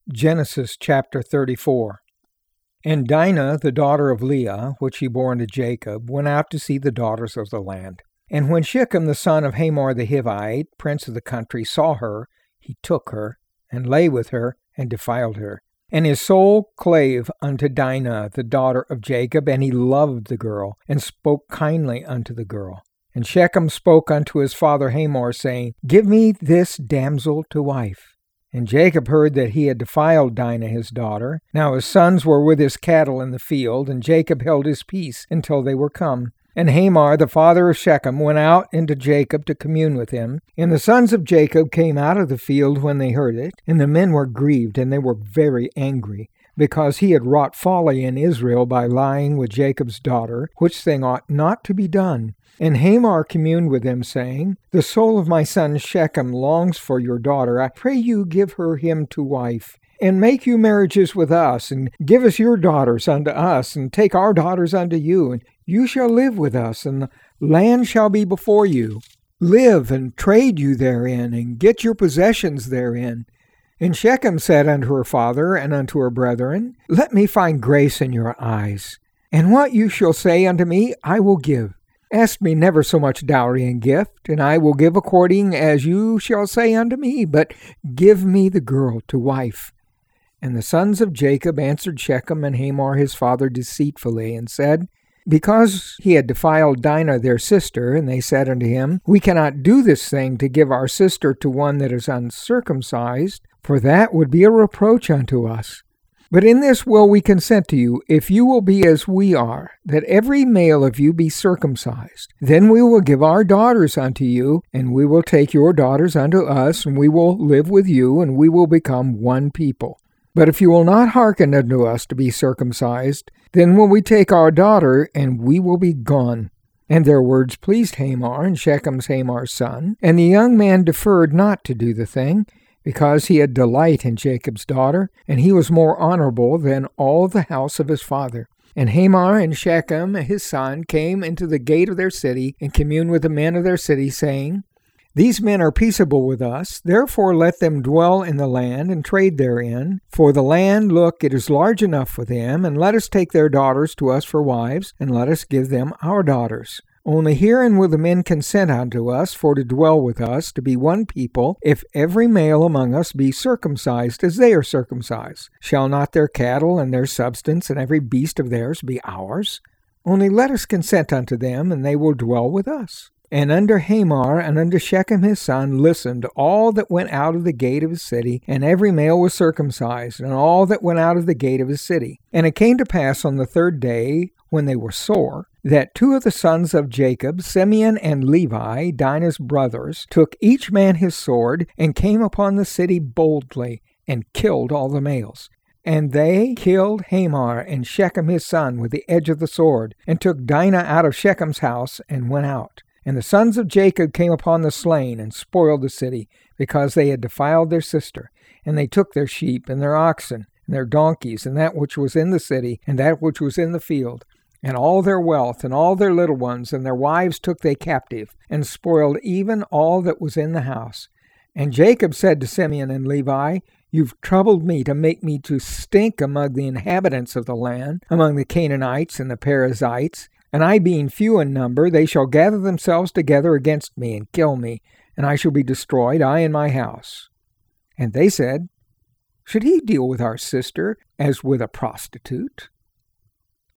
Genesis chapter 34. And Dinah, the daughter of Leah, which he bore unto Jacob, went out to see the daughters of the land. And when Shechem the son of Hamor the Hivite, prince of the country, saw her, he took her, and lay with her, and defiled her. And his soul clave unto Dinah, the daughter of Jacob, and he loved the girl, and spoke kindly unto the girl. And Shechem spoke unto his father Hamor, saying, Give me this damsel to wife. And Jacob heard that he had defiled Dinah his daughter. Now his sons were with his cattle in the field, and Jacob held his peace until they were come. And Hamor, the father of Shechem, went out into Jacob to commune with him. And the sons of Jacob came out of the field when they heard it, and the men were grieved, and they were very angry, because he had wrought folly in Israel by lying with Jacob's daughter, which thing ought not to be done. And Hamor communed with them, saying, The soul of my son Shechem longs for your daughter. I pray you give her him to wife, and make you marriages with us, and give us your daughters unto us, and take our daughters unto you, and you shall live with us, and the land shall be before you. Live and trade you therein, and get your possessions therein. And Shechem said unto her father and unto her brethren, Let me find grace in your eyes, and what you shall say unto me I will give. Ask me never so much dowry and gift, and I will give according as you shall say unto me, but give me the girl to wife. And the sons of Jacob answered Shechem and Hamor his father deceitfully, and said, Because he had defiled Dinah their sister, and they said unto him, We cannot do this thing to give our sister to one that is uncircumcised, for that would be a reproach unto us. But in this will we consent to you, if you will be as we are, that every male of you be circumcised. Then we will give our daughters unto you, and we will take your daughters unto us, and we will live with you, and we will become one people. But if you will not hearken unto us to be circumcised, then will we take our daughter, and we will be gone. And their words pleased Hamor, and Shechem's Hamor's son, and the young man deferred not to do the thing, because he had delight in Jacob's daughter, and he was more honorable than all the house of his father. And Hamor and Shechem his son came into the gate of their city, and communed with the men of their city, saying, These men are peaceable with us, therefore let them dwell in the land, and trade therein. For the land, look, it is large enough for them, and let us take their daughters to us for wives, and let us give them our daughters. Only herein will the men consent unto us for to dwell with us, to be one people, if every male among us be circumcised as they are circumcised. Shall not their cattle and their substance and every beast of theirs be ours? Only let us consent unto them, and they will dwell with us. And unto Hamor and unto Shechem his son listened all that went out of the gate of his city, and every male was circumcised, and all that went out of the gate of his city. And it came to pass on the third day, when they were sore, that two of the sons of Jacob, Simeon and Levi, Dinah's brothers, took each man his sword, and came upon the city boldly, and killed all the males. And they killed Hamor and Shechem his son with the edge of the sword, and took Dinah out of Shechem's house, and went out. And the sons of Jacob came upon the slain, and spoiled the city, because they had defiled their sister. And they took their sheep, and their oxen, and their donkeys, and that which was in the city, and that which was in the field, and all their wealth, and all their little ones, and their wives took they captive, and spoiled even all that was in the house. And Jacob said to Simeon and Levi, You've troubled me to make me to stink among the inhabitants of the land, among the Canaanites and the Perizzites. And I being few in number, they shall gather themselves together against me, and kill me, and I shall be destroyed, I and my house. And they said, Should he deal with our sister as with a prostitute?